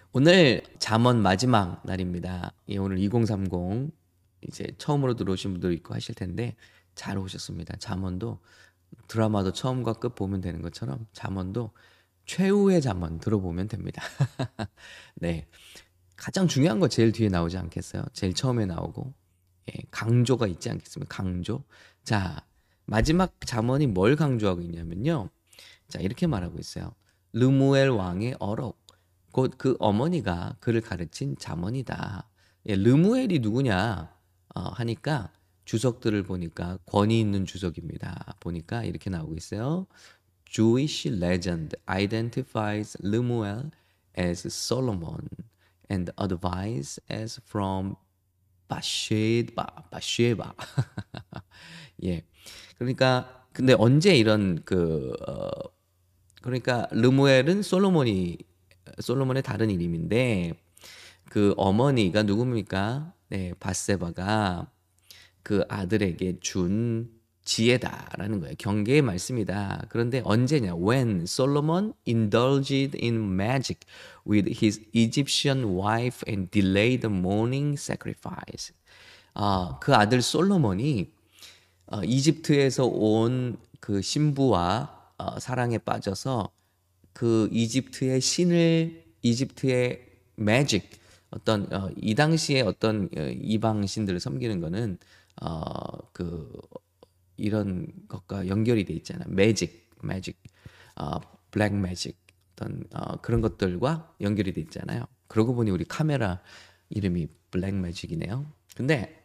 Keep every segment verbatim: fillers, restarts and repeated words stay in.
오늘 잠언 마지막 날입니다. 예, 오늘 이천삼십 이제 처음으로 들어오신 분도 있고 하실 텐데 잘 오셨습니다. 잠언도 드라마도 처음과 끝 보면 되는 것처럼 잠언도 최후의 잠언 들어보면 됩니다. 네, 가장 중요한 거 제일 뒤에 나오지 않겠어요? 제일 처음에 나오고 예, 강조가 있지 않겠습니까? 강조. 자, 마지막 잠언이 뭘 강조하고 있냐면요. 자, 이렇게 말하고 있어요. 르무엘 왕의 어록. 곧 그 어머니가 그를 가르친 잠언이다. 예, 르무엘이 누구냐 어, 하니까 주석들을 보니까 권위 있는 주석입니다. 보니까 이렇게 나오고 있어요. Jewish legend identifies Lemuel as Solomon and advice as from 바쉐바, 바쉐바. 예. 그러니까 근데 언제 이런 그 어, 그러니까 르무엘은 솔로몬이 솔로몬의 다른 이름인데 그 어머니가 누굽니까? 네, 바세바가 그 아들에게 준 지혜다라는 거예요. 경계의 말씀이다. 그런데 언제냐? When Solomon indulged in magic with his Egyptian wife and delayed the morning sacrifice. 아, 그 아들 솔로몬이 어, 이집트에서 온 그 신부와 어, 사랑에 빠져서 그 이집트의 신을 이집트의 매직 어떤 어, 이 당시에 어떤 어, 이방 신들을 섬기는 거는 어, 그 이런 것과 연결이 돼 있잖아요. 매직, 매직, 어, 블랙 매직 어떤 어, 그런 것들과 연결이 돼 있잖아요. 그러고 보니 우리 카메라 이름이 블랙 매직이네요. 근데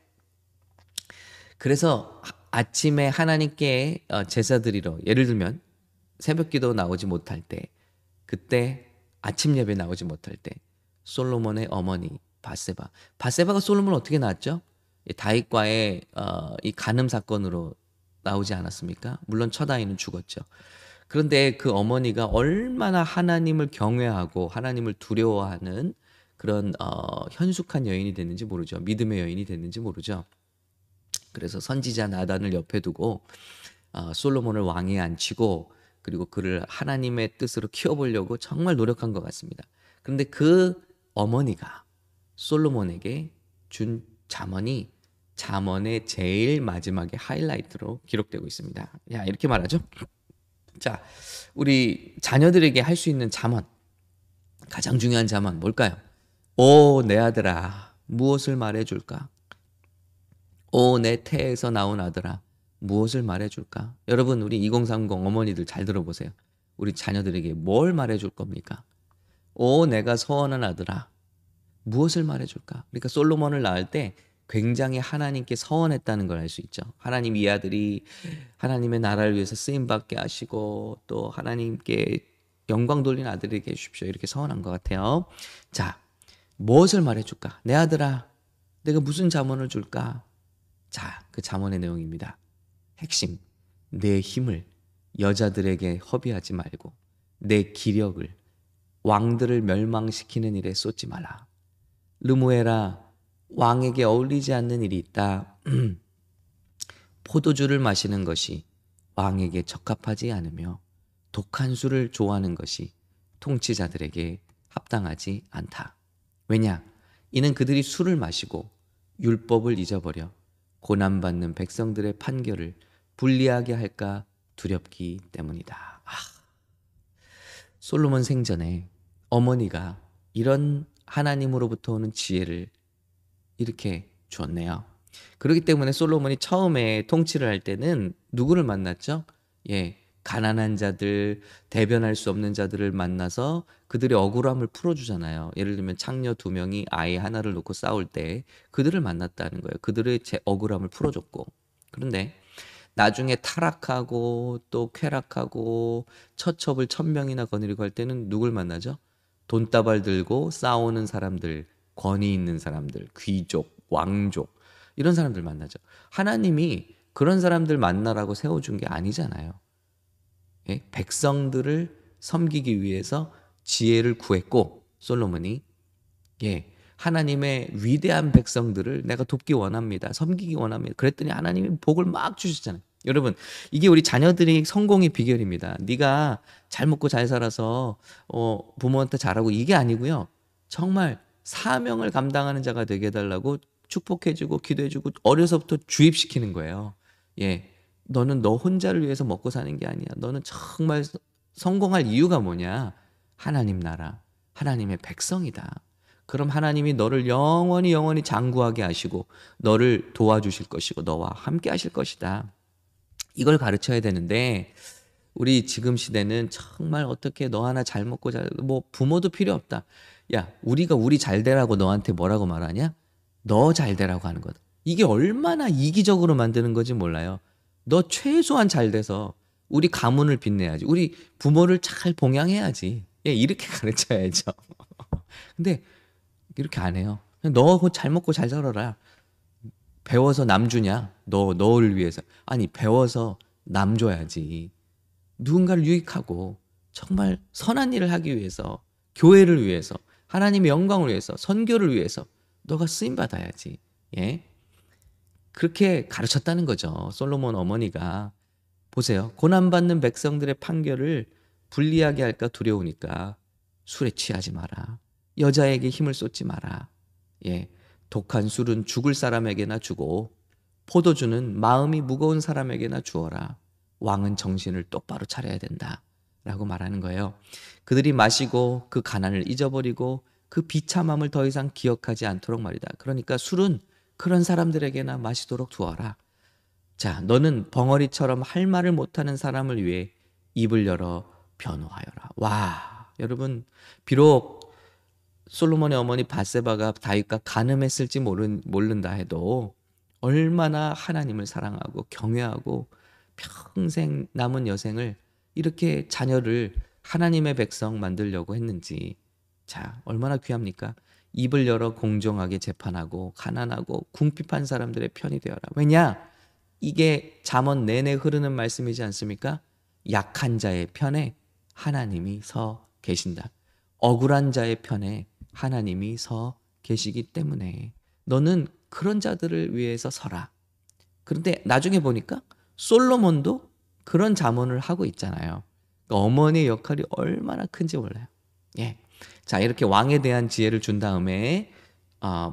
그래서 아침에 하나님께 어, 제사 드리러 예를 들면 새벽기도 나오지 못할 때 그때 아침 예배 나오지 못할 때 솔로몬의 어머니 바세바 바세바가 솔로몬을 어떻게 낳았죠? 다윗과의 어, 이 간음 사건으로 나오지 않았습니까? 물론 첫 아이는 죽었죠. 그런데 그 어머니가 얼마나 하나님을 경외하고 하나님을 두려워하는 그런 어, 현숙한 여인이 됐는지 모르죠. 믿음의 여인이 됐는지 모르죠. 그래서 선지자 나단을 옆에 두고 어, 솔로몬을 왕위에 앉히고 그리고 그를 하나님의 뜻으로 키워보려고 정말 노력한 것 같습니다. 그런데 그 어머니가 솔로몬에게 준 잠언이 잠언의 제일 마지막에 하이라이트로 기록되고 있습니다. 야, 이렇게 말하죠. 자, 우리 자녀들에게 할 수 있는 잠언, 가장 중요한 잠언 뭘까요? 오, 내 아들아, 무엇을 말해줄까? 오, 내 태에서 나온 아들아, 무엇을 말해줄까? 여러분, 우리 이천삼십 어머니들 잘 들어보세요. 우리 자녀들에게 뭘 말해줄 겁니까? 오, 내가 서원한 아들아, 무엇을 말해줄까? 그러니까 솔로몬을 낳을 때 굉장히 하나님께 서원했다는 걸 알 수 있죠. 하나님 이 아들이 하나님의 나라를 위해서 쓰임받게 하시고 또 하나님께 영광 돌린 아들에게 해주십시오. 이렇게 서원한 것 같아요. 자, 무엇을 말해줄까? 내 아들아, 내가 무슨 잠언을 줄까? 자, 그 잠언의 내용입니다. 핵심, 내 힘을 여자들에게 허비하지 말고 내 기력을 왕들을 멸망시키는 일에 쏟지 마라. 르무엘아, 왕에게 어울리지 않는 일이 있다. 포도주를 마시는 것이 왕에게 적합하지 않으며 독한 술을 좋아하는 것이 통치자들에게 합당하지 않다. 왜냐? 이는 그들이 술을 마시고 율법을 잊어버려 고난받는 백성들의 판결을 불리하게 할까 두렵기 때문이다. 아, 솔로몬 생전에 어머니가 이런 하나님으로부터 오는 지혜를 이렇게 주었네요. 그렇기 때문에 솔로몬이 처음에 통치를 할 때는 누구를 만났죠? 예, 가난한 자들, 대변할 수 없는 자들을 만나서 그들의 억울함을 풀어주잖아요. 예를 들면 창녀 두 명이 아이 하나를 놓고 싸울 때 그들을 만났다는 거예요. 그들의 제 억울함을 풀어줬고. 그런데 나중에 타락하고 또 쾌락하고 처첩을 천 명이나 거느리고 할 때는 누굴 만나죠? 돈다발 들고 싸우는 사람들, 권위 있는 사람들, 귀족, 왕족 이런 사람들 만나죠. 하나님이 그런 사람들 만나라고 세워준 게 아니잖아요. 예? 백성들을 섬기기 위해서 지혜를 구했고 솔로몬이 예, 하나님의 위대한 백성들을 내가 돕기 원합니다. 섬기기 원합니다. 그랬더니 하나님이 복을 막 주셨잖아요. 여러분, 이게 우리 자녀들이 성공의 비결입니다. 네가 잘 먹고 잘 살아서 어, 부모한테 잘하고 이게 아니고요. 정말 사명을 감당하는 자가 되게 해달라고 축복해주고 기도해주고 어려서부터 주입시키는 거예요. 예, 너는 너 혼자를 위해서 먹고 사는 게 아니야. 너는 정말 서- 성공할 이유가 뭐냐? 하나님 나라, 하나님의 백성이다. 그럼 하나님이 너를 영원히 영원히 장구하게 하시고 너를 도와주실 것이고 너와 함께 하실 것이다. 이걸 가르쳐야 되는데 우리 지금 시대는 정말 어떻게 너 하나 잘 먹고 잘, 뭐 부모도 필요 없다. 야, 우리가 우리 잘 되라고 너한테 뭐라고 말하냐? 너 잘 되라고 하는 거다. 이게 얼마나 이기적으로 만드는 건지 몰라요. 너 최소한 잘 돼서 우리 가문을 빛내야지. 우리 부모를 잘 봉양해야지. 예, 이렇게 가르쳐야죠. 근데 이렇게 안 해요. 그냥 너 잘 먹고 잘 살아라. 배워서 남 주냐? 너, 너를 위해서. 아니, 배워서 남 줘야지. 누군가를 유익하고 정말 선한 일을 하기 위해서, 교회를 위해서, 하나님의 영광을 위해서, 선교를 위해서 너가 쓰임 받아야지. 예? 그렇게 가르쳤다는 거죠. 솔로몬 어머니가. 보세요. 고난받는 백성들의 판결을 불리하게 할까 두려우니까 술에 취하지 마라. 여자에게 힘을 쏟지 마라. 예. 독한 술은 죽을 사람에게나 주고 포도주는 마음이 무거운 사람에게나 주어라. 왕은 정신을 똑바로 차려야 된다. 라고 말하는 거예요. 그들이 마시고 그 가난을 잊어버리고 그 비참함을 더 이상 기억하지 않도록 말이다. 그러니까 술은 그런 사람들에게나 마시도록 두어라. 자, 너는 벙어리처럼 할 말을 못하는 사람을 위해 입을 열어 변호하여라. 와, 여러분, 비록 솔로몬의 어머니 바세바가 다윗과 간음했을지 모른, 모른다 해도 얼마나 하나님을 사랑하고 경외하고 평생 남은 여생을 이렇게 자녀를 하나님의 백성 만들려고 했는지. 자, 얼마나 귀합니까? 입을 열어 공정하게 재판하고 가난하고 궁핍한 사람들의 편이 되어라. 왜냐? 이게 잠언 내내 흐르는 말씀이지 않습니까? 약한 자의 편에 하나님이 서 계신다. 억울한 자의 편에 하나님이 서 계시기 때문에 너는 그런 자들을 위해서 서라. 그런데 나중에 보니까 솔로몬도 그런 잠언을 하고 있잖아요. 그러니까 어머니의 역할이 얼마나 큰지 몰라요. 예. 자, 이렇게 왕에 대한 지혜를 준 다음에 어,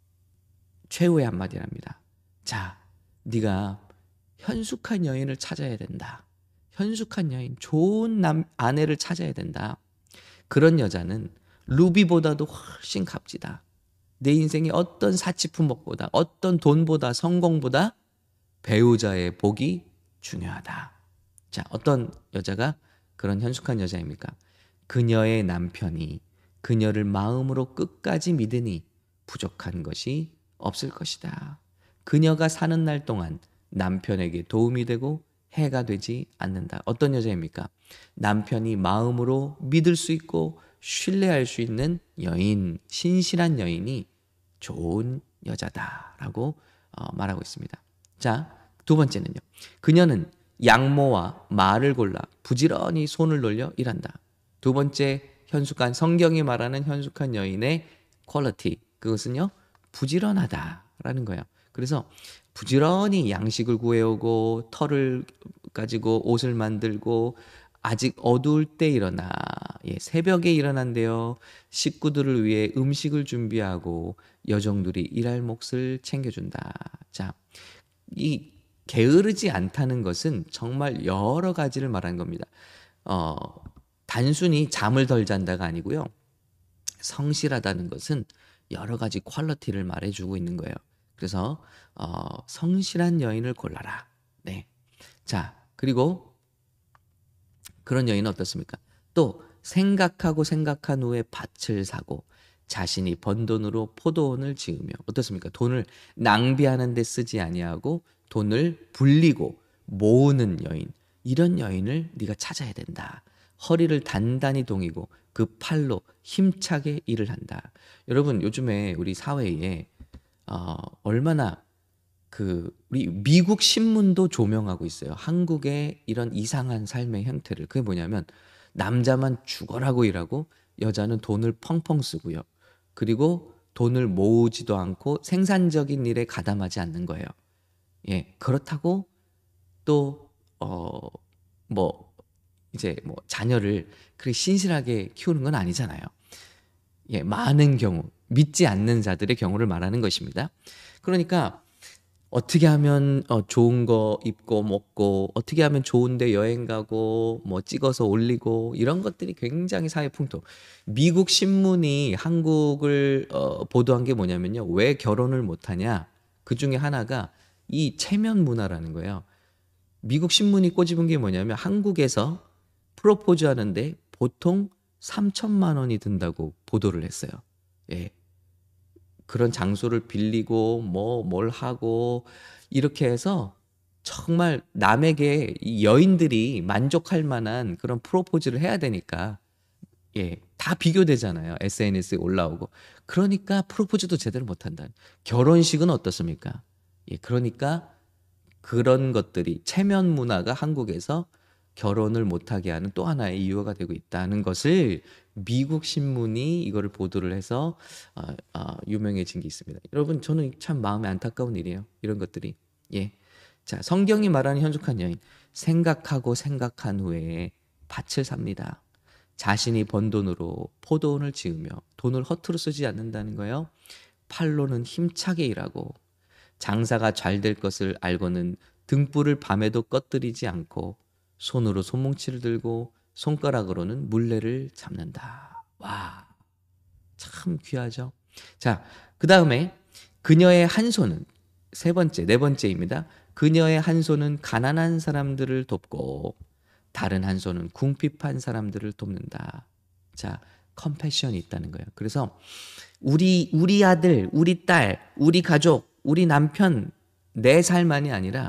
최후의 한마디랍니다. 자, 네가 현숙한 여인을 찾아야 된다. 현숙한 여인, 좋은 남 아내를 찾아야 된다. 그런 여자는 루비보다도 훨씬 값지다. 내 인생의 어떤 사치품목보다, 어떤 돈보다, 성공보다 배우자의 복이 중요하다. 자, 어떤 여자가 그런 현숙한 여자입니까? 그녀의 남편이 그녀를 마음으로 끝까지 믿으니 부족한 것이 없을 것이다. 그녀가 사는 날 동안 남편에게 도움이 되고 해가 되지 않는다. 어떤 여자입니까? 남편이 마음으로 믿을 수 있고 신뢰할 수 있는 여인, 신실한 여인이 좋은 여자다라고 어, 말하고 있습니다. 자, 두 번째는요. 그녀는 양모와 말을 골라 부지런히 손을 놀려 일한다. 두 번째 현숙한 성경이 말하는 현숙한 여인의 퀄리티, 그것은요 부지런하다라는 거예요. 그래서 부지런히 양식을 구해오고 털을 가지고 옷을 만들고 아직 어두울 때 일어나, 예, 새벽에 일어난대요. 식구들을 위해 음식을 준비하고 여종들이 일할 몫을 챙겨준다. 자, 이 게으르지 않다는 것은 정말 여러 가지를 말하는 겁니다. 어, 단순히 잠을 덜 잔다가 아니고요. 성실하다는 것은 여러 가지 퀄리티를 말해주고 있는 거예요. 그래서 어, 성실한 여인을 골라라. 네. 자, 그리고 그런 여인은 어떻습니까? 또 생각하고 생각한 후에 밭을 사고 자신이 번 돈으로 포도원을 지으며 어떻습니까? 돈을 낭비하는 데 쓰지 아니하고 돈을 불리고 모으는 여인. 이런 여인을 네가 찾아야 된다. 허리를 단단히 동이고 그 팔로 힘차게 일을 한다. 여러분, 요즘에 우리 사회에 어, 얼마나 그 우리 미국 신문도 조명하고 있어요. 한국의 이런 이상한 삶의 형태를. 그게 뭐냐면 남자만 죽어라고 일하고 여자는 돈을 펑펑 쓰고요. 그리고 돈을 모으지도 않고 생산적인 일에 가담하지 않는 거예요. 예, 그렇다고 또 어 뭐 이제 뭐 자녀를 그렇게 신실하게 키우는 건 아니잖아요. 예, 많은 경우, 믿지 않는 자들의 경우를 말하는 것입니다. 그러니까 어떻게 하면 어, 좋은 거 입고 먹고, 어떻게 하면 좋은데 여행 가고, 뭐 찍어서 올리고, 이런 것들이 굉장히 사회 풍토. 미국 신문이 한국을 어, 보도한 게 뭐냐면요. 왜 결혼을 못하냐? 그 중에 하나가 이 체면 문화라는 거예요. 미국 신문이 꼬집은 게 뭐냐면 한국에서 프로포즈 하는데 보통 삼천만 원이 든다고 보도를 했어요. 예. 그런 장소를 빌리고 뭐 뭘 하고 이렇게 해서 정말 남에게 이 여인들이 만족할 만한 그런 프로포즈를 해야 되니까 예, 다 비교되잖아요. 에스엔에스에 올라오고. 그러니까 프로포즈도 제대로 못 한다. 결혼식은 어떻습니까? 예, 그러니까 그런 것들이 체면 문화가 한국에서 결혼을 못하게 하는 또 하나의 이유가 되고 있다는 것을 미국 신문이 이거를 보도를 해서 어, 어, 유명해진 게 있습니다. 여러분, 저는 참 마음에 안타까운 일이에요. 이런 것들이. 예. 자, 성경이 말하는 현숙한 여인. 생각하고 생각한 후에 밭을 삽니다. 자신이 번 돈으로 포도원을 지으며 돈을 허투루 쓰지 않는다는 거예요. 팔로는 힘차게 일하고 장사가 잘 될 것을 알고는 등불을 밤에도 꺼뜨리지 않고 손으로 손뭉치를 들고 손가락으로는 물레를 잡는다. 와, 참 귀하죠. 자, 그 다음에 그녀의 한 손은 세 번째, 네 번째입니다. 그녀의 한 손은 가난한 사람들을 돕고 다른 한 손은 궁핍한 사람들을 돕는다. 자, 컴패션이 있다는 거예요. 그래서 우리 우리 아들, 우리 딸, 우리 가족, 우리 남편 내 삶만이 아니라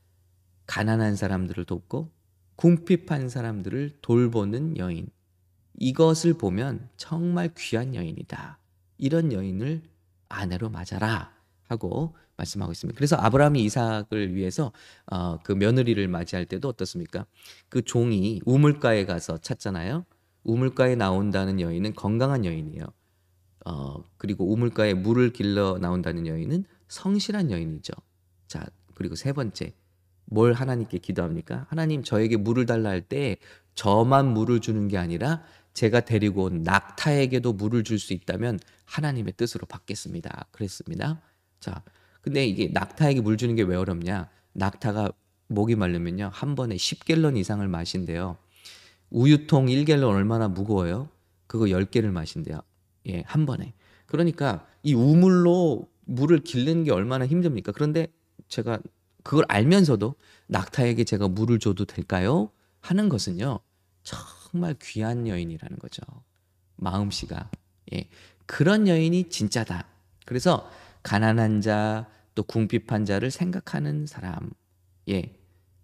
가난한 사람들을 돕고 궁핍한 사람들을 돌보는 여인. 이것을 보면 정말 귀한 여인이다. 이런 여인을 아내로 맞아라 하고 말씀하고 있습니다. 그래서 아브라함이 이삭을 위해서 어, 그 며느리를 맞이할 때도 어떻습니까? 그 종이 우물가에 가서 찾잖아요. 우물가에 나온다는 여인은 건강한 여인이에요. 어, 그리고 우물가에 물을 길러 나온다는 여인은 성실한 여인이죠. 자, 그리고 세 번째, 뭘 하나님께 기도합니까? 하나님, 저에게 물을 달라 할 때 저만 물을 주는 게 아니라 제가 데리고 온 낙타에게도 물을 줄 수 있다면 하나님의 뜻으로 받겠습니다. 그랬습니다. 자, 근데 이게 낙타에게 물 주는 게 왜 어렵냐? 낙타가 목이 마르면요, 한 번에 십 갤런 이상을 마신대요. 우유통 일 갤런 얼마나 무거워요? 그거 열 개를 마신대요. 예, 한 번에. 그러니까 이 우물로 물을 기르는 게 얼마나 힘듭니까? 그런데 제가 그걸 알면서도 낙타에게 제가 물을 줘도 될까요? 하는 것은요, 정말 귀한 여인이라는 거죠. 마음씨가. 예. 그런 여인이 진짜다. 그래서 가난한 자, 또 궁핍한 자를 생각하는 사람. 예.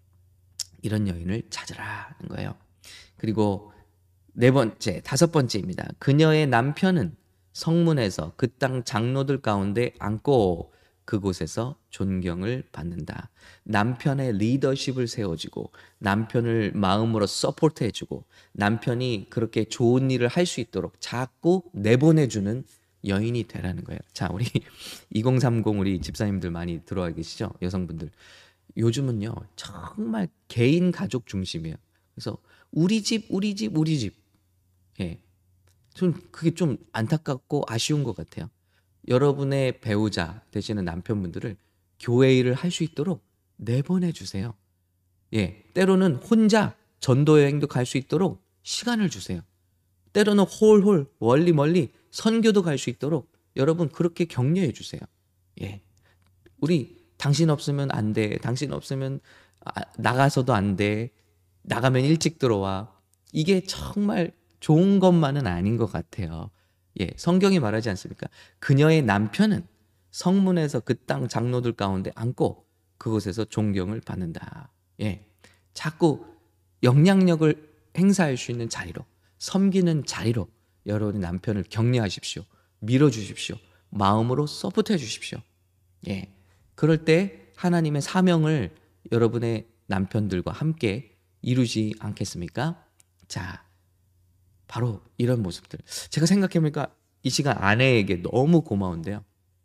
이런 여인을 찾으라는 거예요. 그리고 네 번째, 다섯 번째입니다. 그녀의 남편은 성문에서 그 땅 장로들 가운데 앉고 그곳에서 존경을 받는다. 남편의 리더십을 세워주고 남편을 마음으로 서포트해주고 남편이 그렇게 좋은 일을 할 수 있도록 자꾸 내보내주는 여인이 되라는 거예요. 자, 우리 이공삼공 우리 집사님들 많이 들어와 계시죠? 여성분들. 요즘은요, 정말 개인 가족 중심이에요. 그래서 우리 집, 우리 집, 우리 집. 예. 좀 그게 좀 안타깝고 아쉬운 것 같아요. 여러분의 배우자 되시는 남편분들을 교회 일을 할 수 있도록 내보내 주세요. 예. 때로는 혼자 전도 여행도 갈 수 있도록 시간을 주세요. 때로는 홀홀 멀리 멀리 선교도 갈 수 있도록 여러분 그렇게 격려해 주세요. 예. 우리 당신 없으면 안 돼. 당신 없으면 아, 나가서도 안 돼. 나가면 일찍 들어와. 이게 정말 좋은 것만은 아닌 것 같아요. 예, 성경이 말하지 않습니까? 그녀의 남편은 성문에서 그 땅 장로들 가운데 앉고 그곳에서 존경을 받는다. 예, 자꾸 영향력을 행사할 수 있는 자리로, 섬기는 자리로 여러분의 남편을 격려하십시오. 밀어주십시오. 마음으로 서포트해 주십시오. 예, 그럴 때 하나님의 사명을 여러분의 남편들과 함께 이루지 않겠습니까? 자, 바로 이런 모습들. 제가 생각해보니까 이 시간 아내에게 너무 고마운데요.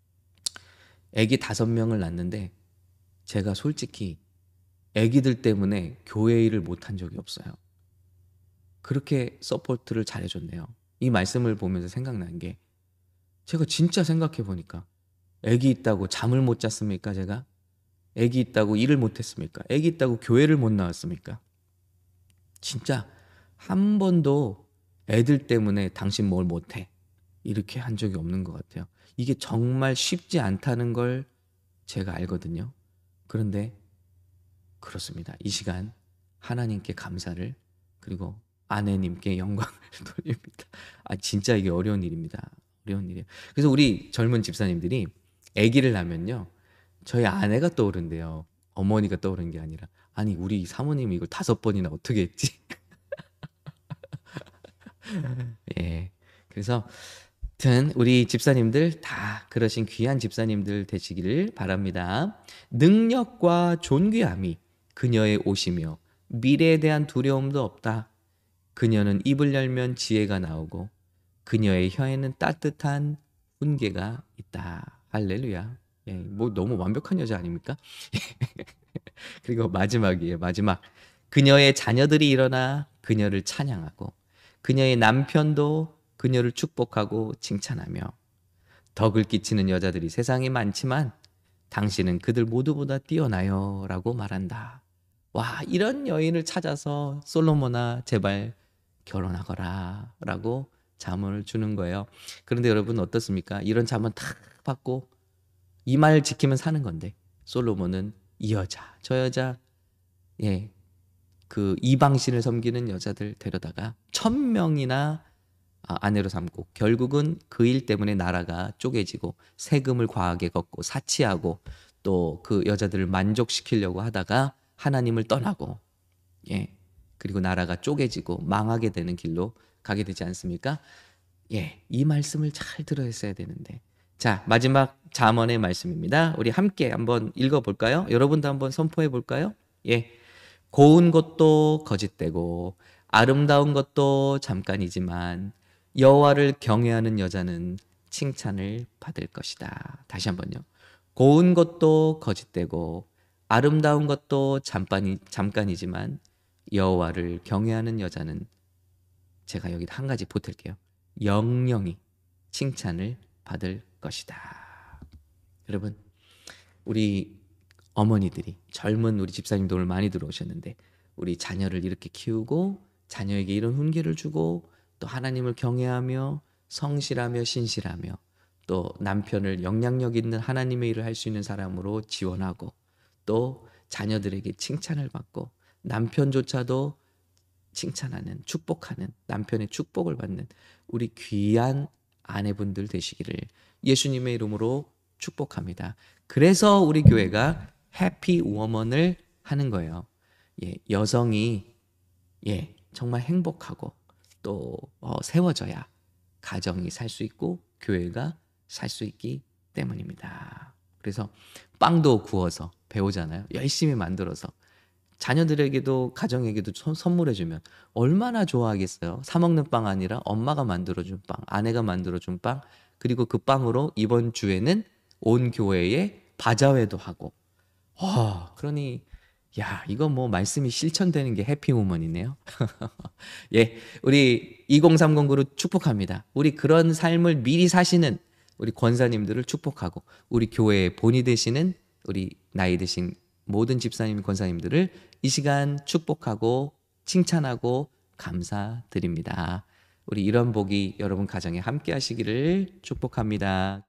아기 다섯 명을 낳는데 제가 솔직히 아기들 때문에 교회 일을 못한 적이 없어요. 그렇게 서포트를 잘해줬네요. 이 말씀을 보면서 생각난 게 제가 진짜 생각해 보니까 아기 있다고 잠을 못 잤습니까, 제가? 아기 있다고 일을 못 했습니까? 아기 있다고 교회를 못 나왔습니까? 진짜 한 번도 애들 때문에 당신 뭘 못해. 이렇게 한 적이 없는 것 같아요. 이게 정말 쉽지 않다는 걸 제가 알거든요. 그런데 그렇습니다. 이 시간 하나님께 감사를 그리고 아내님께 영광을 돌립니다. 아 진짜 이게 어려운 일입니다. 어려운 일이에요. 그래서 우리 젊은 집사님들이 아기를 낳으면요. 저희 아내가 떠오른대요. 어머니가 떠오르는 게 아니라 아니 우리 사모님이 이걸 다섯 번이나 어떻게 했지? 예. 그래서 하여튼 우리 집사님들 다 그러신 귀한 집사님들 되시기를 바랍니다. 능력과 존귀함이 그녀의 옷이며 미래에 대한 두려움도 없다. 그녀는 입을 열면 지혜가 나오고 그녀의 혀에는 따뜻한 훈계가 있다. 할렐루야. 예, 뭐 너무 완벽한 여자 아닙니까? 그리고 마지막이에요. 마지막. 그녀의 자녀들이 일어나 그녀를 찬양하고 그녀의 남편도 그녀를 축복하고 칭찬하며 덕을 끼치는 여자들이 세상에 많지만 당신은 그들 모두보다 뛰어나요 라고 말한다. 와 이런 여인을 찾아서 솔로몬아 제발 결혼하거라 라고 잠언을 주는 거예요. 그런데 여러분 어떻습니까? 이런 잠언 다 받고 이 말 지키면 사는 건데 솔로몬은 이 여자 저 여자 예, 그 이방신을 섬기는 여자들 데려다가 천 명이나 아, 아내로 삼고 결국은 그 일 때문에 나라가 쪼개지고 세금을 과하게 걷고 사치하고 또 그 여자들을 만족시키려고 하다가 하나님을 떠나고 예 그리고 나라가 쪼개지고 망하게 되는 길로 가게 되지 않습니까? 예, 이 말씀을 잘 들어야 되는데 자 마지막 잠언의 말씀입니다. 우리 함께 한번 읽어볼까요? 여러분도 한번 선포해 볼까요? 예, 고운 것도 거짓되고 아름다운 것도 잠깐이지만 여호와를 경외하는 여자는 칭찬을 받을 것이다. 다시 한번요. 고운 것도 거짓되고 아름다운 것도 잠깐이, 잠깐이지만 여호와를 경외하는 여자는 제가 여기 한 가지 보탤게요. 영영이 칭찬을 받을 것이다. 여러분 우리 어머니들이 젊은 우리 집사님도 오늘 많이 들어오셨는데 우리 자녀를 이렇게 키우고 자녀에게 이런 훈계를 주고 또 하나님을 경외하며 성실하며 신실하며 또 남편을 영향력 있는 하나님의 일을 할 수 있는 사람으로 지원하고 또 자녀들에게 칭찬을 받고 남편조차도 칭찬하는 축복하는 남편의 축복을 받는 우리 귀한 아내분들 되시기를 예수님의 이름으로 축복합니다. 그래서 우리 교회가 해피 워먼을 하는 거예요. 예, 여성이 예, 정말 행복하고 또 어, 세워져야 가정이 살 수 있고 교회가 살 수 있기 때문입니다. 그래서 빵도 구워서 배우잖아요. 열심히 만들어서 자녀들에게도 가정에게도 선물해주면 얼마나 좋아하겠어요. 사 먹는 빵 아니라 엄마가 만들어준 빵, 아내가 만들어준 빵, 그리고 그 빵으로 이번 주에는 온 교회에 바자회도 하고 와 그러니 야 이거 뭐 말씀이 실천되는 게 해피우먼이네요. 예, 우리 이공삼공 그룹 축복합니다. 우리 그런 삶을 미리 사시는 우리 권사님들을 축복하고 우리 교회의 본이 되시는 우리 나이 드신 모든 집사님 권사님들을 이 시간 축복하고 칭찬하고 감사드립니다. 우리 이런 복이 여러분 가정에 함께 하시기를 축복합니다.